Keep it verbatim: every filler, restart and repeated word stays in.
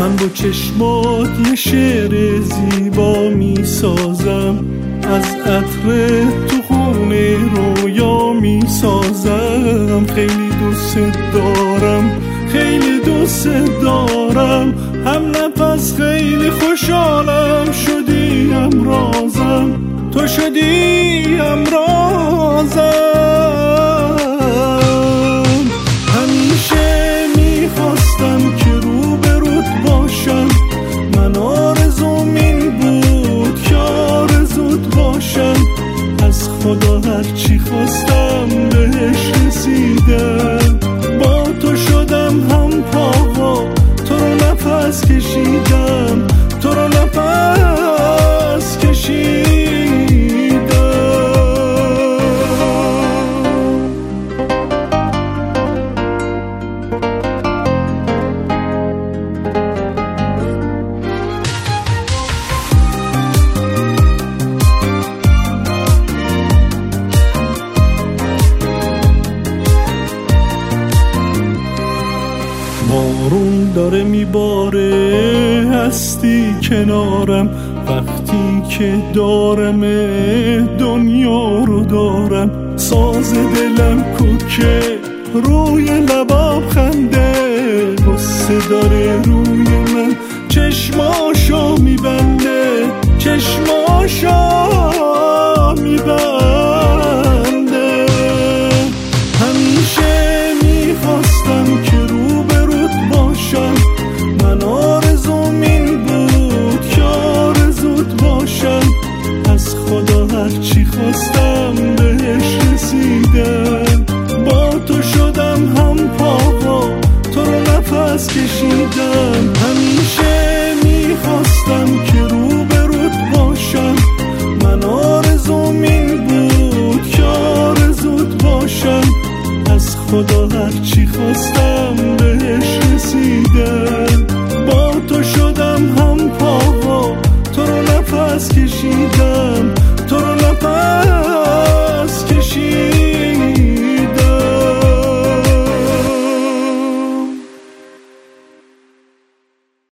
من با چشمات یه شعر زیبا می سازم، از عطر تو خونه رویا می سازم. خیلی دوست دارم، خیلی دوست دارم، هم نفس خیلی خوشحالم. شدی امرازم، تو شدی امرازم. همیشه میخواستم که روبروت باشم، من آرزوم این بود که آرزوت باشم. از خدا هرچی خواستم بهش رسیدم، با تو شدم هم پاوا، تو رو نفس کشیدم، تو رو نفس کشیدم. بارون داره میباره، هستی کنارم، وقتی که دارم دنیا رو دارم. ساز دلم کوکه، روی لبام خنده، غصه داره روی من، چشماشو میبنده، چشماشو میبنده. همیشه میخواستم که من آرزوم این بود که آرزوت باشم. از خدا هرچی خواستم بهش رسیدم، با تو شدم هم پاوا، تو رو نفس کشیدم. همیشه میخواستم که روبروت باشم، من آرزوم این بود که آرزوت باشم. از خدا هرچی خواستم